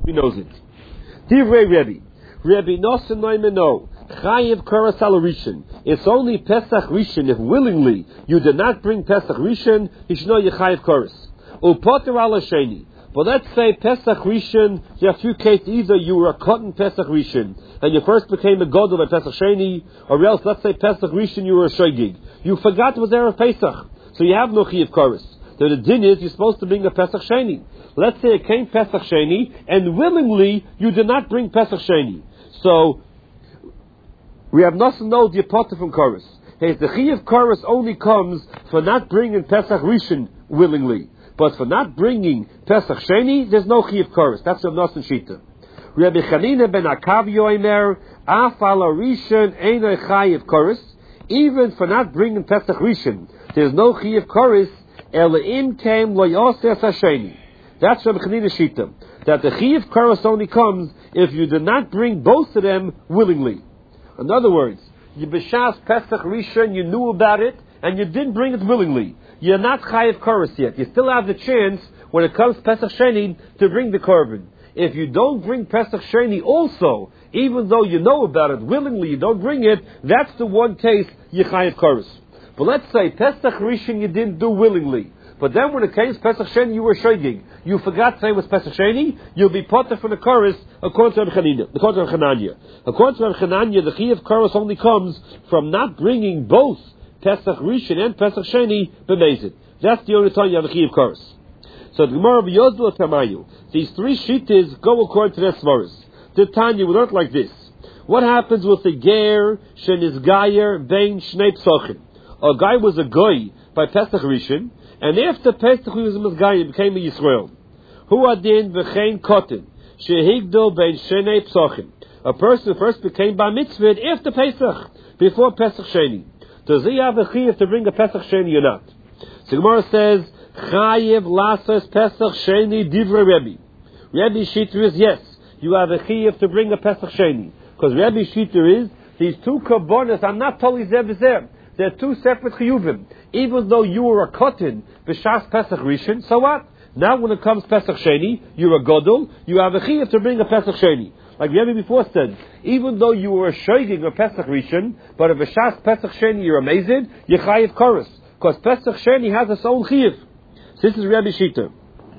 He knows it. Divrei Rebbe. Rebbe Nosson Noimeno. Chayiv Koros al Rishon. It's only Pesach Rishon if willingly you did not bring Pesach Rishon, you should know you Chayiv Koros. Upoter al Sheni. But let's say Pesach Rishon, you have two cases. Either you were a cotton Pesach Rishon and you first became a Godel by Pesach Sheni, or else let's say Pesach Rishon you were a Shoigig. You forgot it was there of Pesach, so you have no Chayiv Koros. So the din is you're supposed to bring a Pesach Sheni. Let's say it came Pesach Sheni and willingly you did not bring Pesach Sheni. So we have nothing know the apotter from Koros. Hey, the Chayiv Koros only comes for not bringing Pesach Rishon willingly. But for not bringing Pesach Sheni, there's no Chayiv Koros. That's Rav Nosson Shita. Rabbi Chanina ben Akavio Omer, Afal Rishon Einoi Chayiv Koros. Even for not bringing Pesach Rishon, there's no Chayiv Koros. Elaim came lo yosef Hasheni. That's Rabbi Chanina Shita. That the Chayiv Koros only comes if you did not bring both of them willingly. In other words, you b'shas Pesach Rishon, you knew about it, and you didn't bring it willingly. You're not Chayiv Koros yet. You still have the chance, when it comes Pesach Sheni, to bring the korban. If you don't bring Pesach Sheni also, even though you know about it willingly, you don't bring it, that's the one case you Chayiv Koros. But let's say Pesach Rishon you didn't do willingly. But then when it came Pesach Sheni, you were shoigig. You forgot to say it was Pesach Sheni, you'll be potter from the Koros according to Rav Chananya. According to Rav Chananya, the Chayiv Koros only comes from not bringing both Pesach Rishon and Pesach Sheni b'mezid. That's the only time you have the Chayiv Koros. So the Gemara of Yodel Tamayu, these three shittas go according to their svaras. The Tanya we learned like this: what happens with the ger shenizgayer bein shnei psochim? A guy was a goy by Pesach Rishon, and after Pesach he was a Mizgayer, became a Yisrael. Hu adin v'chein kotin shehigdol bein shnei psochim. A person who first became bar mitzvah after Pesach, before Pesach Sheni. Does he have a chayiv to bring a Pesach Sheni or not? So Gemara says, chayiv lasas Pesach Sheni divrei Rebbe. Rebbe Shiter is yes, you have a chayiv to bring a Pesach Sheni. Because Rebbe Shiter is, these two karbonos are not totally zeh. They're two separate chiyuvim. Even though you were a kotin, b'shas Pesach Rishon, so what? Now when it comes Pesach Sheni, you're a godol, you have a chayiv to bring a Pesach Sheni. Like Rebbe before said, even though you were a shoigig or Pesach Rishon, but if a shas Pesach Sheni you're amazing, you chayiv Koros. Because Pesach Sheni has its own chayiv. So this is Rebbe Shita.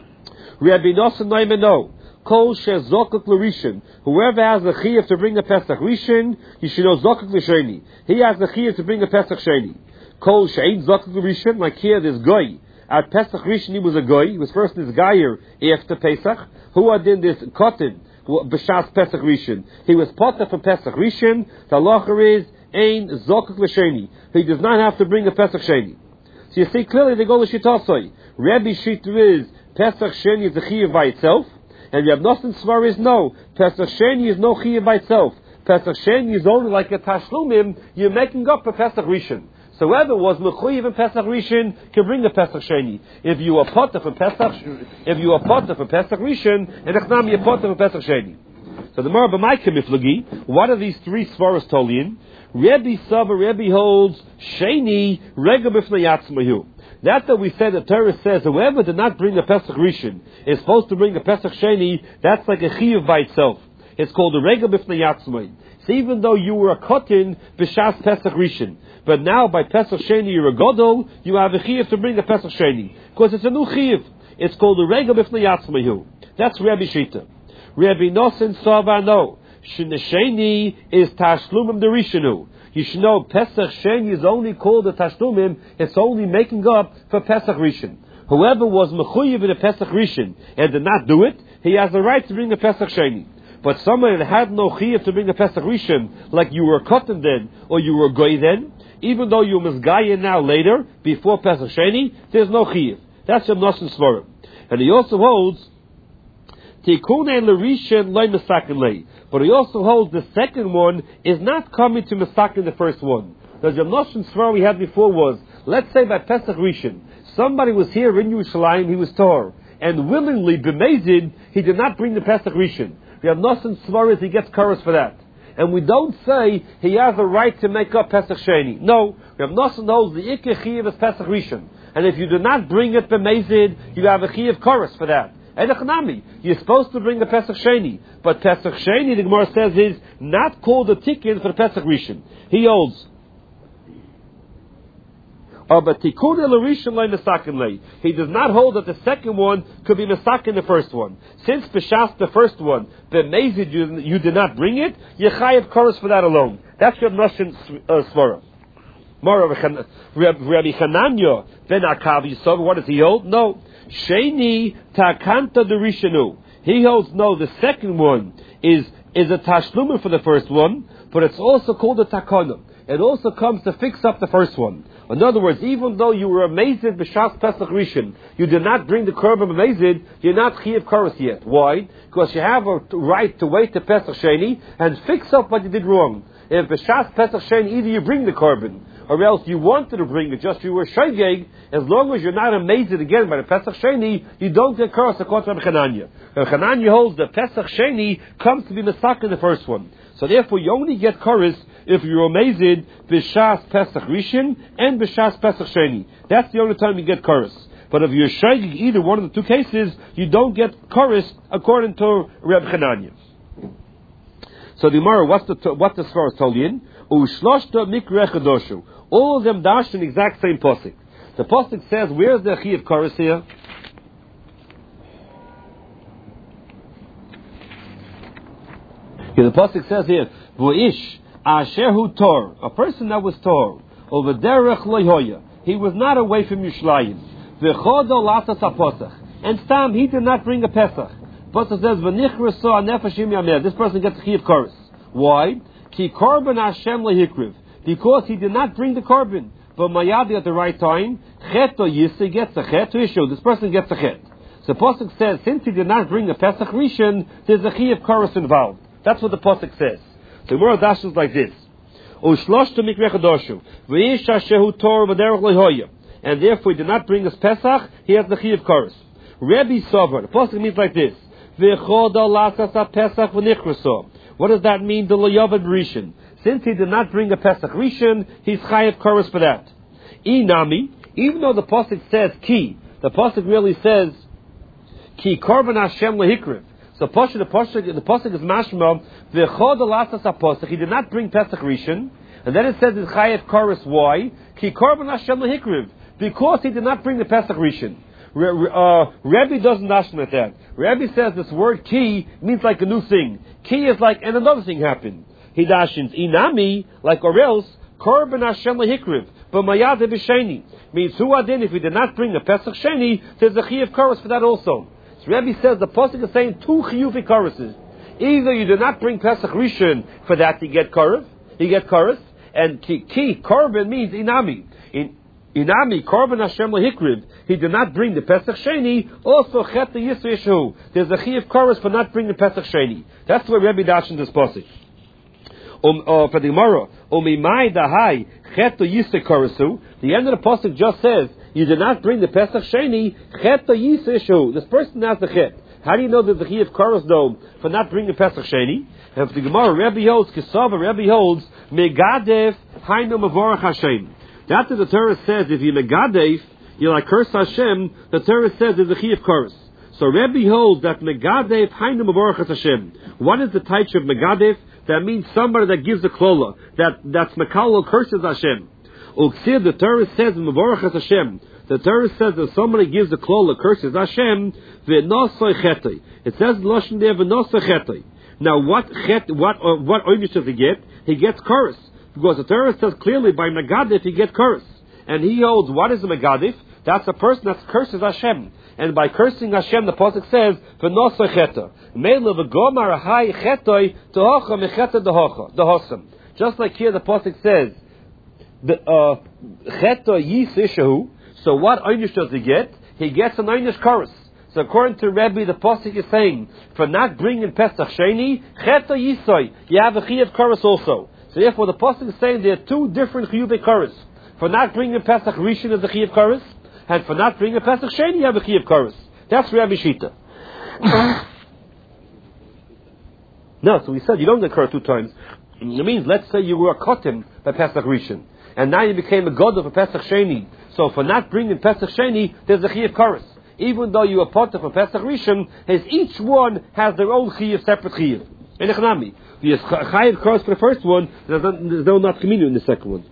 Rebbe Nosson Noimeno. Kol shezokuk l'rishon. Whoever has a chayiv to bring a Pesach Rishon, you should know zokuk l'sheni. He has a chayiv to bring a Pesach Sheni. Kol she'ein zokuk l'rishon. Like here, this guy at Pesach Rishon he was a guy. He was first this gayer after Pesach. Who had in this cotton b'shas Pesach Rishon. He was potter for Pesach Rishon. The halacha is ein zokuk l'sheni. He does not have to bring a Pesach Sheni. So you see clearly they go l'shitasoi. Rebbe Shiter is Pesach Sheni is a chayiv by itself. And Rav Nosson Svar is no. Pesach Sheni is no chayiv by itself. Pesach Sheni is only like a tashlumim. You're making up for Pesach Rishon. So whoever was mechuyev in Pesach Rishon can bring the Pesach Sheni. If you are potter for Pesach Rishon, and Echnam you're potter for Pesach Sheni. So the Mara b'Maika Miflagi, what are these three svaras tolian? Rebbe Sava, Rebbe holds Sheni Rega b'fnei Yatzmahu. That we said, the Torah says, whoever did not bring a Pesach Rishon is supposed to bring a Pesach Sheni, that's like a chiyuv by itself. It's called a Rega b'fnei Yatzmai. So even though you were a kotin b'shas Pesach Rishon, but now by Pesach Sheni you're a godol, you have a chiyuv to bring a Pesach Sheni. Because it's a new chiyuv. It's called a Rega b'fnei Yatzmai. That's Rebbe Shita. Rebbe Nosson Sava no. Sheni is tashlumim derishanu. You should know Pesach Sheni is only called a tashlumim. It's only making up for Pesach Rishon. Whoever was mechuyev in a Pesach Rishon and did not do it, he has the right to bring a Pesach Sheni. But someone that had no chiyuv to bring a Pesach Rishon, like you were a kotten then, or you were a goy then, even though you misgayin now later, before Pesach Sheni, there's no chiyuv. That's Rav Nosson Svarim. And he also holds Tikunei l'rishon loy mesakin lei. But he also holds the second one is not coming to mesakin the first one. The Rav Nosson Svar we had before was, let's say by Pesach Rishon, somebody was here in Yerushalayim, he was Tor, and willingly b'mezid, he did not bring the Pesach Rishon. Rav Nosson Svar is he gets chorus for that. And we don't say he has a right to make up Pesach Sheni. No, Rav Nosson holds the Ikeh Chiyuv is Pesach Rishon. And if you do not bring it b'mezid, you have a Chiyuv chorus for that. Edachanami. You're supposed to bring the Pesach Sheni. But Pesach Sheni, the Gemara says, is not called a tikkun for the Pesach Rishon. He holds. But tikkun l'rishon lo mesakin lei. He does not hold that the second one could be mesakin the first one. Since b'shas the first one, b'mezid you did not bring it, you chayav koros for that alone. That's your Russian svara. Rabbi Hananya ben Akav Yisov. What does he hold? No, sheni takanta derishanu. He holds no. The second one is a tashluma for the first one, but it's also called a takana. It also comes to fix up the first one. In other words, even though you were amazed b'shas Pesach Rishon, you did not bring the korban amazed, you're not chiyav koros yet. Why? Because you have a right to wait to Pesach Sheni and fix up what you did wrong. If b'shas Pesach Sheni, either you bring the korban, or else you wanted to bring it, just you were shaygeg, as long as you're not amazed again by the Pesach Sheni, you don't get koros according to Rabbi Hananya. Rabbi Hananya holds that Pesach Sheni comes to be mesak in the first one. So therefore, you only get koros if you're amazed b'shas Pesach Rishon and b'shas Pesach Sheni. That's the only time you get koros. But if you're shaygig either one of the two cases, you don't get koros according to Rabbi Hananya. So the Gemara, what the Svar is told in? Ushloshta mikra chadoshu. All of them dash in the exact same posik. The posik says, where's the chiyav koros here? The pasuk says here, "V'ish asher hu tor," a person that was tor, over derech loyhoya, he was not away from Yerushalayim. V'chodo lasas haposach, and Stam he did not bring a pesach. Pasuk says, "V'nichraso anefashim yamer." This person gets chiyav koros. Why? Ki korban Hashem lehikriv, because he did not bring the korban. But mayadi at the right time, cheto yisi gets a chet to issue. This person gets a chet. So pasuk says, since he did not bring a pesach rishon, there's a chiyav koros involved. That's what the pasuk says. The Gemara dashes like this: "Ushloshta mikra chadoshu, v'yish ashehu tor v'derech lehoya," and therefore he did not bring his pesach. He has the chiyav koros. Rebbe Sover. The pasuk means like this: "V'choda lasas pesach v'nichraso." What does that mean? The loyavad rishon. Since he did not bring a pesach rishon, he's chayav koros for that. Inami, even though the pasuk says ki, the pasuk really says ki korban Hashem lehikriv. So the pasuk is mashma v'chod alasas haposach. He did not bring Pesach Rishon, and then it says it's chayav koros. Why? Ki korban Hashem lehikriv, because he did not bring the Pesach Rishon. Rebbe doesn't dashim at that. Rebbe says this word ki means like a new thing. Ki is like, and another thing happened. He dashins inami, like or else korban Hashem lehikriv, but mayad b'sheni means who adin if he did not bring the Pesach Sheni, there's a chayav koros for that also. So Rebbe says the pasuk is saying two chiyuvi koroses. Either you do not bring Pesach Rishon for that, you get koros, and ki korban means inami. Inami korban Hashem lehikriv. He did not bring the Pesach Sheni. Also chet yisrael. There's a chiyav koros for not bringing the Pesach Sheni. That's the way Rebbe dash in this pasuk. For the Gemara, umimai dahai chet yisrael korosu. The end of the pasuk just says, you did not bring the Pesach Sheni, chet yisrael. This person has the chet. How do you know that the chiyav koros though for not bringing the Pesach Sheni? And for the Gemara, Rebbe holds Kesava. Rebbe holds megadef hainu mavorach Hashem. After the Torah says if you megadef, you like curse Hashem. The Torah says there's a chiyav koros. So Rebbe holds that megadef hainu mavorach Hashem. What is the type of megadef? That means somebody that gives a klola. That's mekalo curses Hashem. Uksir, the Torah says mavorach Hashem. The Torah says that somebody gives a klola curses Hashem. V'nosoi chetay. It says lashon there v'nosoi chetay. Now what oynish does he get? He gets koros. Because the Torah says clearly by megadif he gets koros. And he holds what is a megadif? That's a person that curses Hashem. And by cursing Hashem, the pasuk says, "V'nosoi cheta." Meila v'gomar hai chetoi tohocha mecheta dehosam. Just like here, the pasuk says, "Cheta yisishahu." So what oynish does he get? He gets an oynish koros. So according to Rebbe, the pasuk is saying, for not bringing Pesach Sheni, cheta yisoi, you have a chiyav koros also. So therefore, the pasuk is saying there are two different chiyuvei koros. For not bringing Pesach Rishon is a chiyav koros, and for not bringing Pesach Sheni, you have a chiyav koros. That's Rebbe Shita. No, so we said you don't get koros two times. It means, let's say you were a kotim by Pesach Rishon, and now you became a god of a Pesach Sheni. So for not bringing Pesach Sheni, there's a chiyav koros. even though you are potter for Pesach Rishon, each one has their own chiyuv, separate chiyuv. And echnami, if you chayiv karos for the first one, there's no not communion in the second one.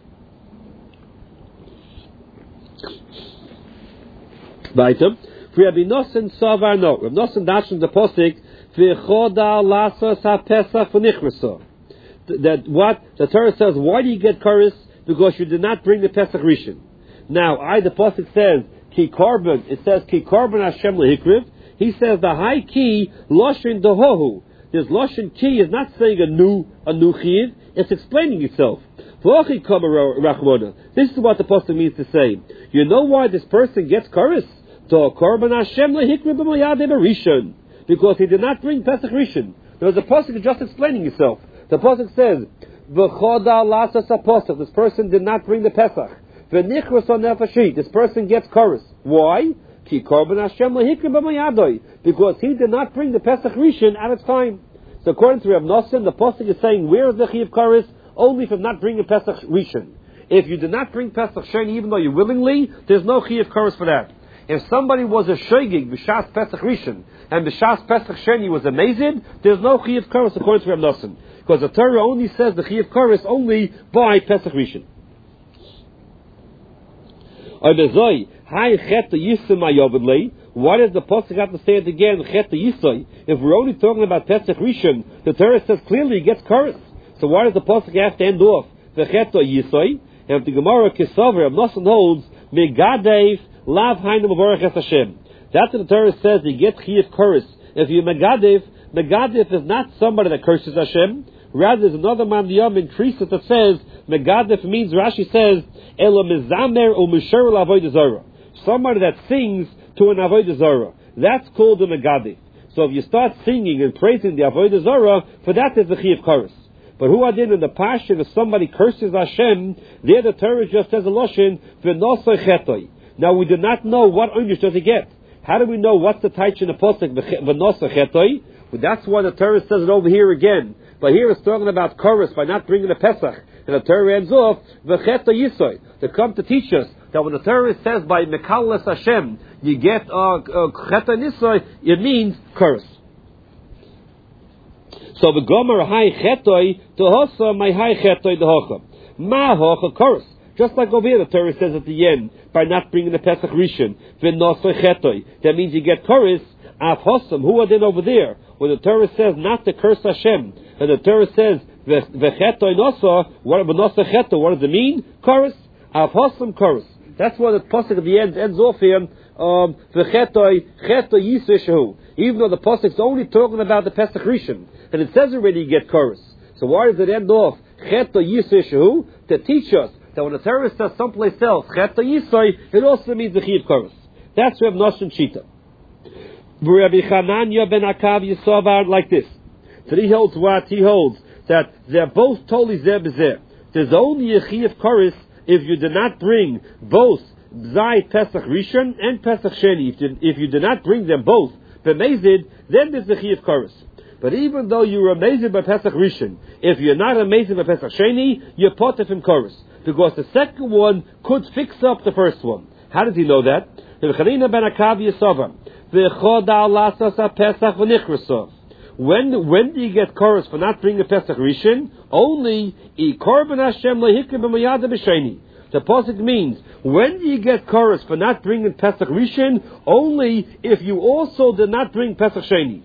Weiter. For Rabbi Nosson Savar no. Rabbi Nosson dashes the posik v'choda lasos ha-pesach v'nichrasa. That what the Torah says, why do you get kares? Because you did not bring the Pesach Rishon. Now, the pasuk says ki korban. It says ki korban Hashem lehikriv. He says the high key loshin dohohu. This loshin key is not saying a new chiv. It's explaining itself. This is what the pasuk means to say. You know why this person gets kares? To korban Hashem lehikriv b'mayadeh rishon. Because he did not bring Pesach Rishon. There was a pasuk just explaining itself. The pasuk says v'choda lasas ha-pasuk. This person did not bring the Pesach. V'nichros on nefashit. This person gets chorus. Why? Ki korban Hashem lehikriv b'mayadoi. Because he did not bring the Pesach Rishon at its time. So according to Rav Nosson, the pasuk is saying, where is the chiyuv chorus? Only from not bringing Pesach Rishon. If you did not bring Pesach Sheni, even though you willingly, there's no chiyuv chorus for that. If somebody was a shogig b'shas Pesach Rishon and b'shas Pesach Sheni was amazing, there's no chiyuv chorus according to Rav Nosson. Because the Torah only says the chiyuv chorus only by Pesach Rishon. Why does the pasuk have to say it again? Chet Yisai. If we're only talking about Pesach Rishon, the Torah says clearly it gets chorus. So why does the pasuk have to end off the Chet Yisai? And if the Gemara Kisaver of Nosson holds Megadev Lav Hainu Mevorach Es Hashem. That's what the Torah says. You get chiyuv chorus. If you Megadev is not somebody that curses Hashem. Rather, there's another man in Krisis that says Megadef means, Rashi says, Elo Mizamer or Misher Avodah Zarah. Somebody that sings to an Avodah Zarah. That's called a Megadef. So if you start singing and praising the Avodah Zarah, for that is the chiyuv chorus. But who are then in the passion if somebody curses Hashem, there the Torah just says a loshin v'nosoi chetoi. Now we do not know what English does he get. How do we know what's the taich in the pasuk v'nosoi chetoi? Well, that's why the Torah says it over here again. But here it's talking about chorus by not bringing the Pesach. And the Torah ends off, v'cheta yisoy. They come to teach us that when the Torah says by Mekalas Hashem, you get cheta nisoy, it means chorus. So the Gomer hai chetoi tohosa my hai chetoi dehocha. Ma hocha chorus. Just like over here, the Torah says at the end, by not bringing the Pesach Rishon, v'nosoi chetoi. That means you get chorus. Af hosam, who are then over there? When the Torah says not to curse Hashem, and the Torah says v'chetoi nosa, what does it mean? Chorus. Af hosam chorus. That's why the pasuk at the end ends off here. V'chetoi yiseshu. Even though the pasuk is only talking about the Pesach Rishon, and it says already you get chorus. So why does it end off chetoi yiseshu? To teach us that when the Torah says someplace else chetoi yisoi, it also means the chiyuv chorus. That's Rav Nosson Shita. Rabbi Chananya ben Akav Yisovar like this. So he holds what? He holds that they're both totally zeh b'zeh. There's only a chiyuv chorus if you do not bring both Zai Pesach Rishon and Pesach Sheni. If you do not bring them both, b'mezid, then there's the chiyuv chorus. But even though you're amazed by Pesach Rishon, if you're not amazed by Pesach Sheni, you're potter from chorus. Because the second one could fix up the first one. How does he know that? Rabbi Chananya ben Akav Yisovar. When do you get chorus for not bringing the Pesach Rishon? Only korban Hashem lehikriv b'mayadeh b'sheni. The pasuk means when do you get chorus for not bringing Pesach Rishon? Only if you also did not bring Pesach Sheni.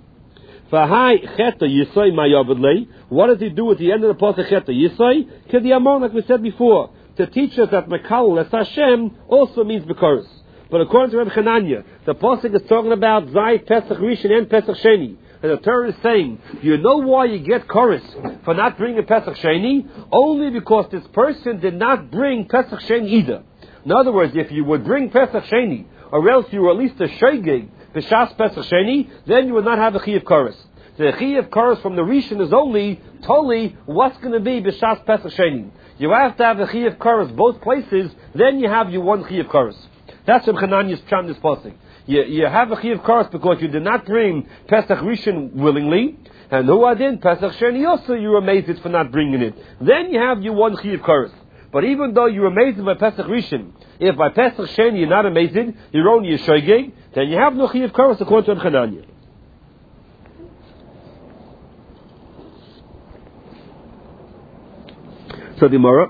What does he do at the end of the pasuk cheta yisai? Kediyamon, like we said before, to teach us that Mekal as Hashem also means b'chorus. But according to Rabbi Chananya, the pasuk is talking about Zai Pesach Rishon and Pesach Sheni. And the Torah is saying, you know why you get chorus for not bringing Pesach Sheni? Only because this person did not bring Pesach Sheni either. In other words, if you would bring Pesach Sheni, or else you were at least a shogeg, b'shas Pesach Sheni, then you would not have a chiyuv chorus. The chiyuv chorus from the Rishon is only totally what's going to be b'shas Pesach Sheni. You have to have the chiyuv chorus both places, then you have your one chiyuv chorus. That's what Chananya's pshat in this pasuk. You have a chiyuv chorus because you did not bring Pesach Rishon willingly, and who are then Pesach Sheni also you were amazed for not bringing it. Then you have your one chiyuv chorus. But even though you're amazed by Pesach Rishon, if by Pesach Sheni you're not amazed, you're only a shogeg, then you have no Chiyav Karas according to Reb Chananya. So the Gemara,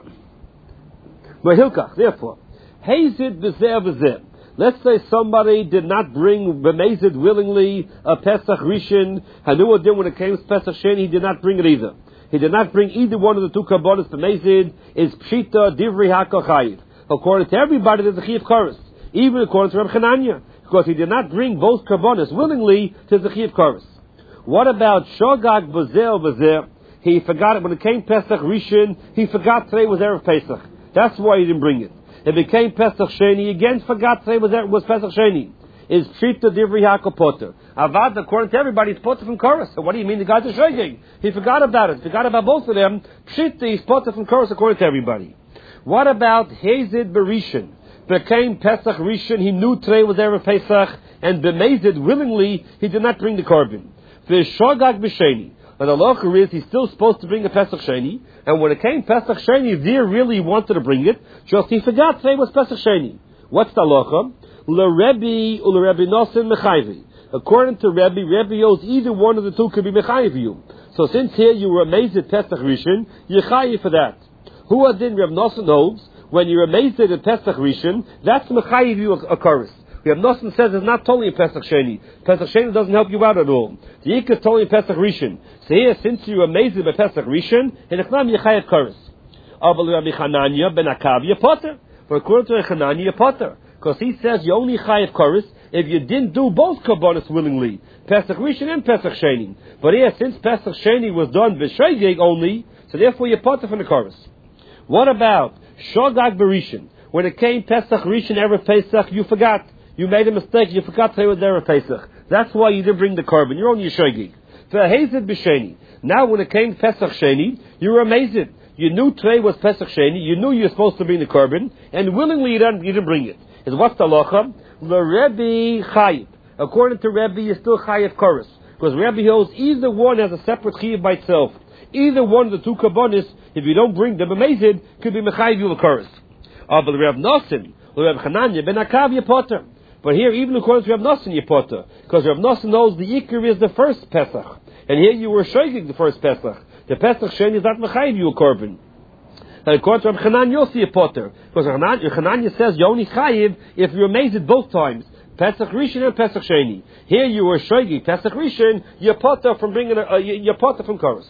therefore, Hazid b'zeh b'zeh. Let's say somebody did not bring b'mezid willingly a Pesach Rishon, and knew what did when it came to Pesach Sheni, he did not bring it either. He did not bring either one of the two karbonos b'mezid, is pshita divrei hakachayiv. According to everybody, there's a Chiyav Karas. Even according to Reb Chananya, because he did not bring both karbonos willingly, there's a Chiyav Karas. What about Shogag b'zeh b'zeh? He forgot it when it came Pesach Rishon. He forgot today was Erev Pesach. That's why he didn't bring it. It became Pesach Sheni. Again, forgot today was Pesach Sheni. Is Pshita Divrei Hakol Potter. Avad, according to everybody, it's Potter from Koros. So what do you mean the guy's a shogeg? He forgot about it. Forgot about both of them. Pshita is Potter from Koros according to everybody. What about Hazid Berishin? Became Pesach Rishon. He knew today was Erev Pesach, and B'mezid willingly he did not bring the korban. V'shogag b'sheni. But the halacha is he's still supposed to bring a Pesach Sheni, and when it came Pesach Sheni, Zir really wanted to bring it, just he forgot today was Pesach Sheni. What's the halacha? L'Rebbe u'Rebbe Nosen mechayvi. According to Rebbe holds either one of the two could be mechayiv you. So since here you were amazed at Pesach Rishon, you're chayiv for that. Who adin Rebbe Nosen holds, when you're amazed at Pesach Rishon, that's mechayiv you a chorus. Reb Nosson says it's not totally in Pesach Sheni. Pesach Sheni doesn't help you out at all. The Yikah is totally in Pesach Rishon. So here, since you're amazed by Pesach Rishon, in Echnam Yechayev Kares. Aval Rabbi Chananya ben Akav Potter. For according to Chananya Potter, because he says you only Chayev Kares if you didn't do both Karbonos willingly, Pesach Rishon and Pesach Sheni. But here, since Pesach Sheni was done b'Shoigeg only, so therefore you're Potter from the Kares. What about Shogag Berishin? When it came Pesach Rishon Erev Pesach, you forgot. You made a mistake. You forgot to say what Erev Pesach. That's why you didn't bring the korban. You're only a shogeg. Hazid b'sheni. Now, when it came Pesach Sheni, you were amazed. You knew today was Pesach Sheni. You knew you were supposed to bring the korban, and willingly you didn't bring it. Is what's the halacha? The Rebbe chayiv. According to Rebbe, you're still chayiv koros, because Rebbe holds either one has a separate chayiv by itself. Either one of the two karbonis, if you don't bring them amazed, could be mechayiv you koros. But Reb Nosson, Reb Chananya ben Akav Potter. But here, even according to Reb Nosson, you potter, because Reb Nosson knows the Iker is the first Pesach, and here you were shogeg the first Pesach. The Pesach Sheni is not mechayiv you a korban. And according to Reb Chananya, you'll see a potter, because Chananya says you only chayiv if you're amazed both times, Pesach Rishon and Pesach Sheni. Here you were shogeg Pesach Rishon, you potter from bringing you potter from Koros.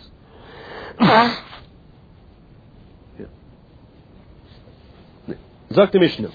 Zok the Mishnah.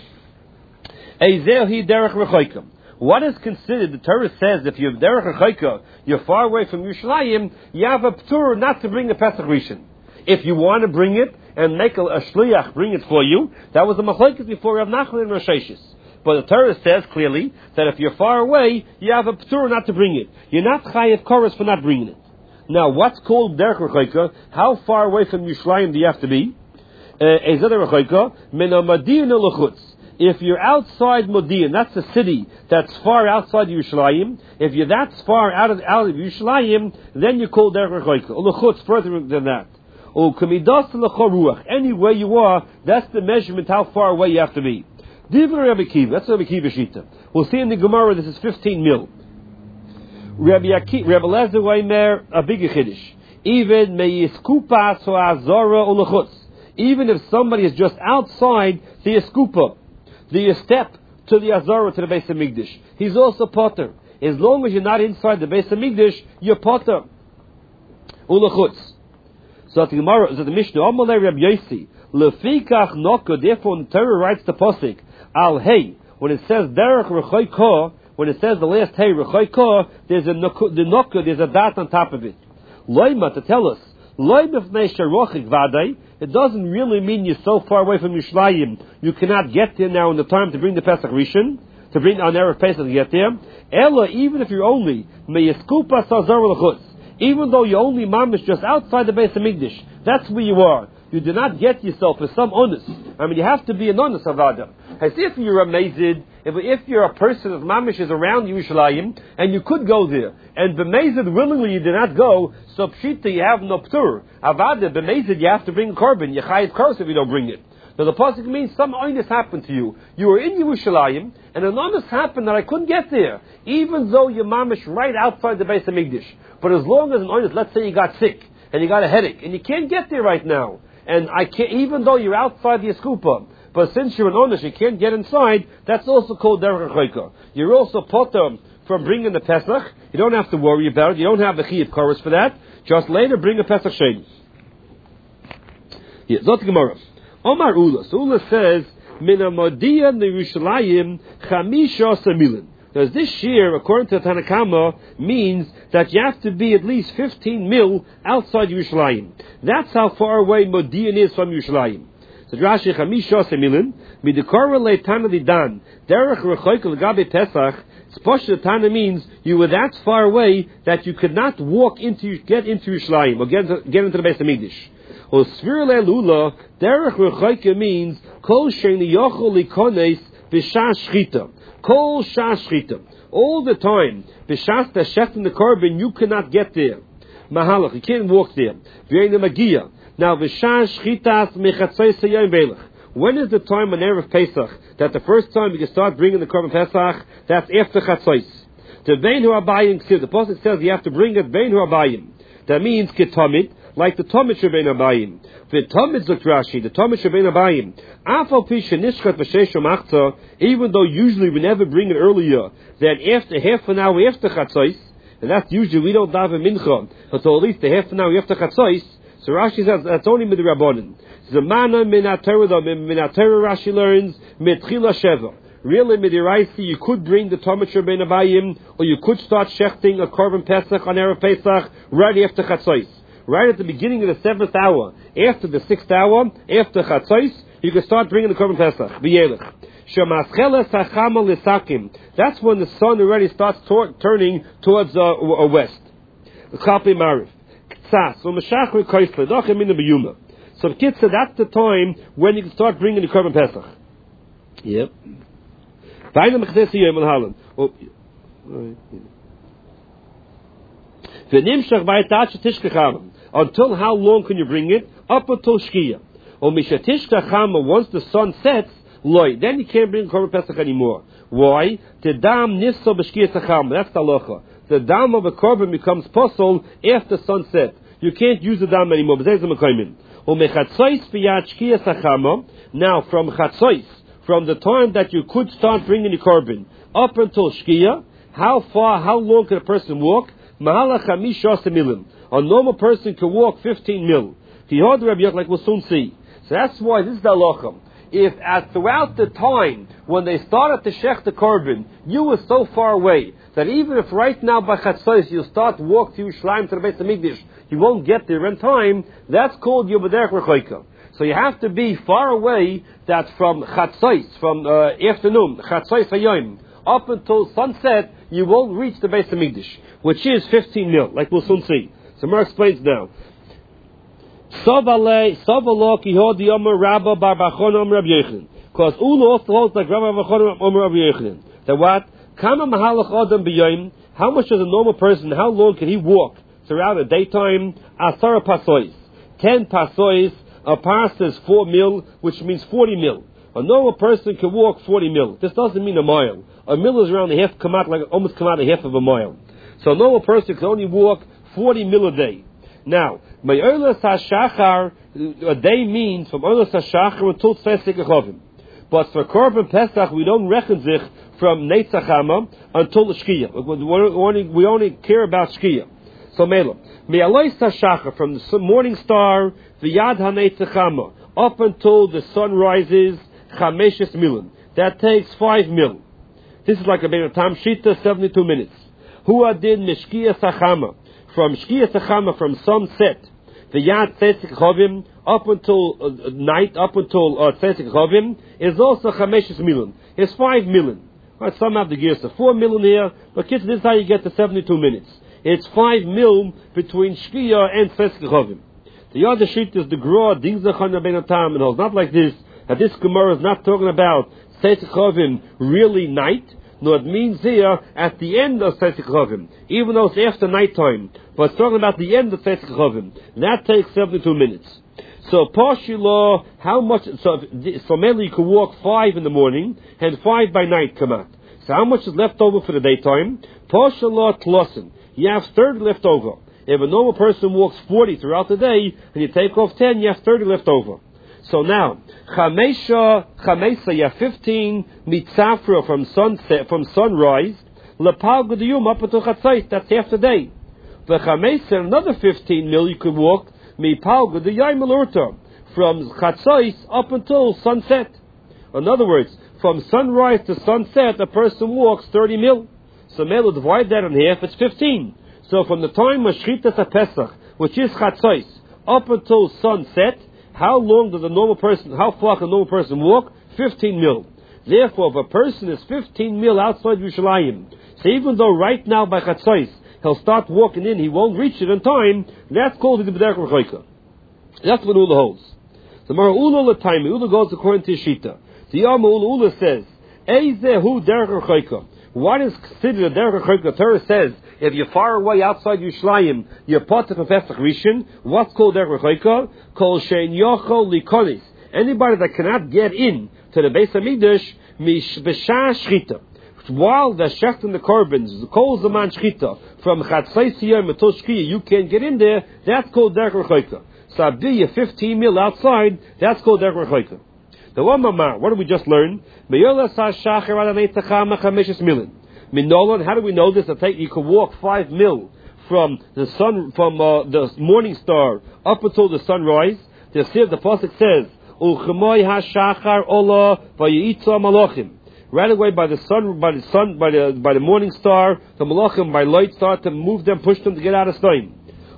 What is considered, the Torah says, if you're derech rechoika, you're far away from Yerushalayim, you have a ptur not to bring the Pesach Rishon. If you want to bring it and make a shliach bring it for you, that was the machlokes before Rav Nachman and Rosh Hashanah. But the Torah says clearly that if you're far away, you have a ptur not to bring it. You're not chayev koros for not bringing it. Now, what's called derech rechoika? How far away from Yerushalayim do you have to be? If you're outside Modi'in, that's a city that's far outside Yerushalayim. If you're that far out of Yerushalayim, then you call derech rechoika. Ulechutz further than that. Anywhere you are, that's the measurement how far away you have to be. Divrei Rabbi Akiva, that's Rabbi Akiva Shita. We'll see in the Gemara this is 15 mil. Rabbi Lezer Weimer, a big chiddush. Even meyiskupa so azara ulechutz. Even if somebody is just outside the eskupa, the step to the Azara, to the Beis HaMikdash, he's also potter. As long as you're not inside the Beis HaMikdash, you're potter. Ulechutz. So the Gemara, so the Mishnah, Amalei Reb Yosi, Lefikach Nokka, therefore when the Torah writes the Posik, Al Hey, when it says Derech Rechoika, when it says the last Hey Rechoika, there's the Nokka, there's a dot on top of it. Loima, to tell us, it doesn't really mean you're so far away from Yerushalayim you cannot get there now in the time to bring the Pesach Rishon, to bring on Erev Pesach to get there. Ella, even if you're only even though you're only mamish just outside the Beis HaMikdash, that's where you are. You do not get yourself as some honest. I mean, you have to be an honest of Adam. As if you're amazed, if you're a person of mamish is around Yerushalayim, and you could go there, and b'mezid willingly you did not go, so pshita you have no ptur. Avada, b'mezid you have to bring a korban. You chayiv koros if you don't bring it. Now the pasuk means some oinus happened to you. You were in Yerushalayim, And an onus happened that I couldn't get there, even though your mamish right outside the Beis Hamikdash. But as long as an onus, let's say you got sick, and you got a headache, and you can't get there right now, and I can't, even though you're outside the Eskupa, but since you're an onus, you can't get inside, that's also called Derech HaChoika. You're also potter from bringing the Pesach. You don't have to worry about it. You don't have the Chiyuv Koros for that. Just later bring a Pesach Sheni. Yeah, Zot Gemara. Omar Ula. So Ula says, Min HaModia N'Yerushalayim Chamisha Samilin. Because this year, according to Tanakama, means that you have to be at least 15 mil outside Yerushalayim. That's how far away Modian is from Yerushalayim. So Rashi Chamisha Semilin, Midikora Leitana Didan, Derech Rechoik L'Gabe Pesach. Spasha Tana means you were that far away that you could not get into Yerushalayim or get into the Beis Hamikdash. Or Svir Le'Lula, Derech Rechoik means Kol Sheini Yochol Likones B'Shas Shchita. Kol Shas Shchita. All the time, B'Shas Tashech in the Korban, you cannot get there. Mahalach, you can't walk there. V'Yein Magia. Now, V'Shas Shchitas Mechatzos Hayom Beilach. When is the time on Erev Pesach that the first time you can start bringing the Korban Pesach? That's after Chatzos. To Bein Hu Abayim, the Apostle says you have to bring it Bein Hu Abayim. That means Ketomid, like the Tomid Shebein Abayim. The Tomid Zok Rashi, the Tomid Shebein Abayim. Afal Pi Shenishchat V'Sheish Machzah, even though usually we never bring it earlier, then after half an hour after Chatzos, and that's usually we don't daven Mincha until at least a half an hour after Chatzos. So Rashi says that's only with the Rabbanim. Zamana Minatera Rashi learns Metchila Sheva. Really, Midiraisi, you could bring the Tomid Shebein Abayim, or you could start shechting a Korban Pesach on Erev Pesach right after Chatzos. Right at the beginning of the 7th hour, after the 6th hour, after Chatzos, you can start bringing the Korban Pesach. B'yelech. Shemascheles hachama lisakim. That's when the sun already starts turning towards west. Chapi Marif. Ktsas. Umeshachri koisle. Dochem in the biyuma. So Kitsa, that's the time when you can start bringing the Korban Pesach. Yep. Until how long can you bring it? Up until Shkia. Once the sun sets, then you can't bring Korban Pesach anymore. Why? The dam nisso b'shkia tzacham. That's the halacha. The dam of a korban becomes posol after sunset. You can't use the dam anymore. Now, from chatzos, from the time that you could start bringing the korban up until shkia, how long can a person walk? A normal person can walk 15 mil. Like we'll soon see. So that's why this is the halacha. If throughout the time when they started to shech the korban, you were so far away that even if right now by Chatzos you start to walk to Yerushalayim to the Beis Hamikdash, you won't get there in time, that's called Yobederech Rechoika. So you have to be far away that from Chatzos, from afternoon, Chatzos Hayom, up until sunset, you won't reach the Beis Hamikdash, which is 15 mil, like we'll soon see. So Mar explains now. Because Ulu also holds like Rabbi Bachon Rabbi Yochanan. That what? Kama mahalach adam b'yoyim. How much does a normal person, how long can he walk throughout the daytime? Asara pasois. 10 pasois. A pas is 4 mil, which means 40 mil. A normal person can walk 40 mil. This doesn't mean a mile. A mil is around almost come out a half of a mile. So a normal person can only walk 40 mil a day. Now, Ma'olas HaShachar, a day means from Olas HaShachar until Tzesik Echovim. But for Korban Pesach, we don't reckon zich from Netzach Hama until the Shkia. We only care about Shkia. So Mela, Ma'olas HaShachar, from the morning star, the Yad HaNetzach Hama, up until the sun rises, Chameshes Milim. That takes 5 mil. This is like a Bein Tam Shita, 72 minutes. Hua did Meshkia Sachama. From Shkia Tzachama, from sunset, the Yad Tzesik Chovim, up until night, up until Tzesik Chovim, is also Chameshes Milim. It's 5 million. Right, some have the gears of 4 million here, but kids, this is how you get to 72 minutes. It's 5 mil between Shkia and Tzesik Chovim. The other sheet is the Gra, Dingzachon Ben Tam, and it's not like this, that this Gemara is not talking about Tzesik Chovim really night. No, it means here at the end of Tzesik Chovim, even though it's after nighttime, but it's talking about the end of Tzesik Chovim. That takes 72 minutes. So Pashila, how much? So mainly you can walk 5 in the morning and 5 by night come out. So how much is left over for the daytime? Pashila tlosin. You have 30 left over. If a normal person walks 40 throughout the day and you take off 10, you have 30 left over. So now, Chamesa, you have 15 mitzafra from sunset, from sunrise, Lepal Gudiyum up until Chatzais, that's half the day. The Chamesa, another 15 mil you could walk, Mipal Gudiyim Malurta, from Chatzais up until sunset. In other words, from sunrise to sunset, a person walks 30 mil. So Melo divide that in half, it's 15. So from the time of Shchitas HaPesach, which is Chatzais, up until sunset, how long does a normal person, how far can a normal person walk? 15 mil. Therefore, if a person is 15 mil outside Yerushalayim, so even though right now by Chatzais, he'll start walking in, he won't reach it in time, that's called the B'derech Rechoika. That's what Ula holds. The Mara Ula L'Taimi, Ula goes according to Yeshita. The Yama Ula says, Eizehu Derech Rechoika. What is considered a Derech Rechoika? The Torah says, if you're far away outside Yerushalayim, you're part of a Pesach Rishon. What's called Derech Rechoika? Kol shein yochol likonis. Anybody that cannot get in to the Beis Hamikdash, b'shah shchita. While they're shechting the korbans, the kol zaman shchita, from chatzais yom until shkia, you can't get in there. That's called Derech Rechoika. So Abdi, 15 mil outside, that's called Derech Rechoika. The one mamar, what did we just learn? Minolan, how do we know this? You can walk 5 mil from the sun, from the morning star up until the sunrise. The pasuk says, right away by the morning star, the malachim by light start to move them, push them to get out of time.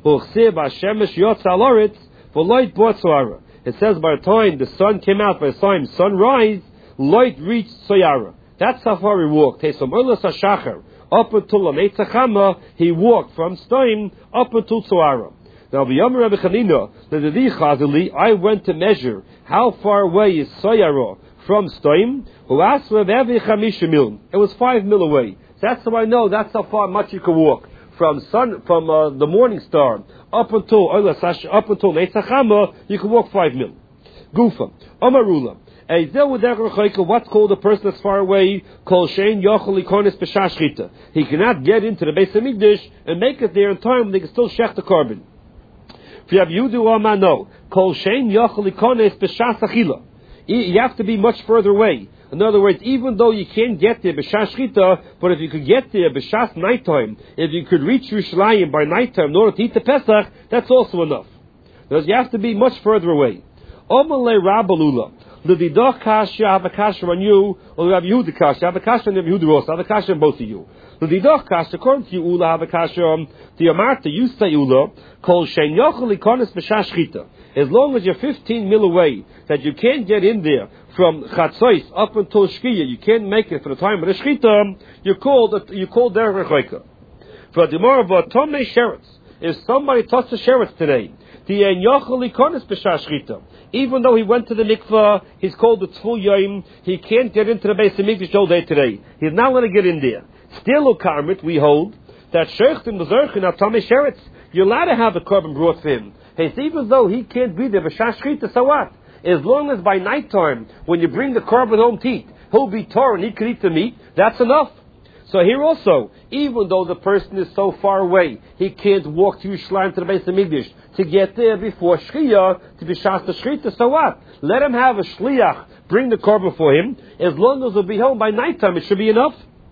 It says by the time the sun came out, by the time sunrise, light reached Sayara. That's how far he walked. Up until Anetzachama, he walked from Stein up until Tzuara. Now, Rabbi Chanina, I went to measure how far away is Sayara from Stein. It was 5 mil away. That's how I know. That's how far much you can walk from the morning star up until Netzachama. You can walk 5 mil. Gufa Amarula. What's called a person that's far away? He cannot get into the Beis Hamikdash and make it there in time when they can still shech the carbon. You have to be much further away. In other words, even though you can't get there b'shas shchita, but if you could get there b'shas nighttime, if you could reach Yerushalayim by nighttime in order to eat the Pesach, that's also enough. Because you have to be much further away. Omalei Rabbalula. The Didach Kasha, I have a Kasha on you, or the Rabbi Yehuda Kasha, I have a Kasha on Rabbi Yehuda also, I have a Kasha on both of you. The Didach Kasha, according to you, Ula, I have a Kasha on the Amarta, you say Ula, Kol Shein Yochel Ikonis B'Shah Shchita. As long as you're 15 mil away, that you can't get in there from Chatzos up until Shkia, you can't make it for the time of the Shchita, you're called Derech Rechoika. For the more of a Tomei Sheretz, if somebody touches Sheretz today, even though he went to the mikvah, he's called the Tzful Yom, he can't get into the Beis Hamikdash all day today. He's not going to get in there. Still, Ukarmit, we hold that Sheikhtim Bezerchin Atamei Sheretz, you're allowed to have the carbon brought for him. Even though he can't be there, B'Shas Shchita, so what? As long as by nighttime, when you bring the carbon home to eat, he'll be torn and he can eat the meat, that's enough. So here also, even though the person is so far away, he can't walk to Yerushalayim to the Beis Hamikdash to get there before Shchiyah, to be Shas Shchita, so what? Let him have a Shliach, bring the korban for him, as long as he'll be home by nighttime, it should be enough.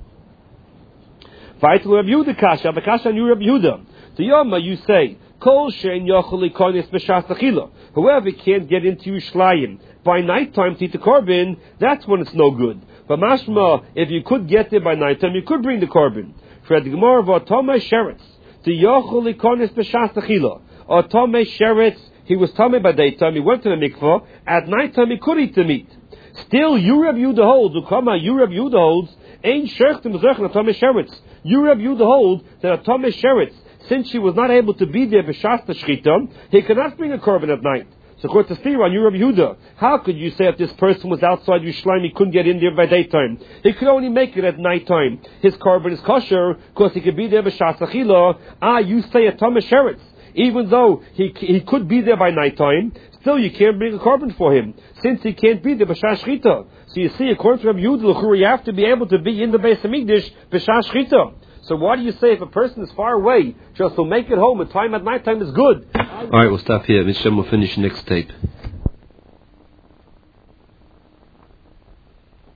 Vaitel Rabbi Yehuda Kasha, the Kasha and you Rabbi Yehuda. The Yoma, you say, Kol Shein Yochel Ikonis B'Shas Achila. Whoever can't get into Yerushalayim by nighttime to eat the korban, that's when it's no good. But mashma, if you could get there by nighttime, you could bring the korban. For the Gemara of Otomei Sheretz, the Yochel Ikonis B'Shas Achila. Otomei Sheretz, he was Tomei by daytime, he went to the mikvah, at nighttime he could eat the meat. Still, you Rabbi Yehuda holds, Ukama, you Rabbi Yehuda holds, Ein Sheikhtim Bezerchin Otomei Sheretz. You Rabbi Yehuda holds that Otomei Sheretz, since he was not able to be there b'shas shchita, he cannot bring a korban at night. So according to Stira, you Rabbi Yehuda, how could you say if this person was outside Yerushalayim, he couldn't get in there by daytime? He could only make it at nighttime. His korban is kosher because he could be there b'shas achila. You say a Tomei Sheretz. Even though he could be there by nighttime, still you can't bring a carbon for him, since he can't be the B'Shas Shchita. So you see, according to Rabbi Yehuda, you have to be able to be in the Beis Hamikdash B'Shas Shchita. So why do you say if a person is far away, just to make it home, a time at night time is good? Alright, we'll stop here. Mr. We'll finish next tape.